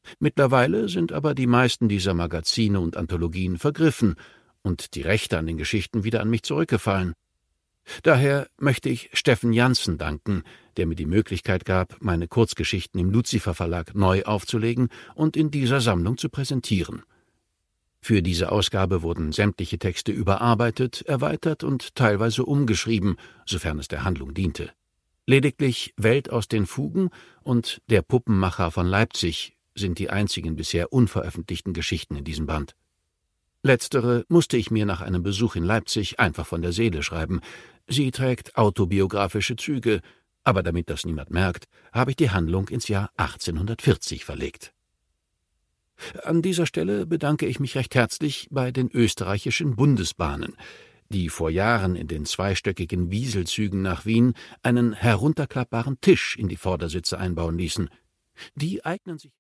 Mittlerweile sind aber die meisten dieser Magazine und Anthologien vergriffen und die Rechte an den Geschichten wieder an mich zurückgefallen. Daher möchte ich Steffen Jantzen danken, der mir die Möglichkeit gab, meine Kurzgeschichten im Luzifer Verlag neu aufzulegen und in dieser Sammlung zu präsentieren. Für diese Ausgabe wurden sämtliche Texte überarbeitet, erweitert und teilweise umgeschrieben, sofern es der Handlung diente. Lediglich Welt aus den Fugen und Der Puppenmacher von Leipzig sind die einzigen bisher unveröffentlichten Geschichten in diesem Band. Letztere musste ich mir nach einem Besuch in Leipzig einfach von der Seele schreiben. Sie trägt autobiografische Züge, aber damit das niemand merkt, habe ich die Handlung ins Jahr 1840 verlegt. An dieser Stelle bedanke ich mich recht herzlich bei den österreichischen Bundesbahnen, die vor Jahren in den zweistöckigen Wieselzügen nach Wien einen herunterklappbaren Tisch in die Vordersitze einbauen ließen. Die eignen sich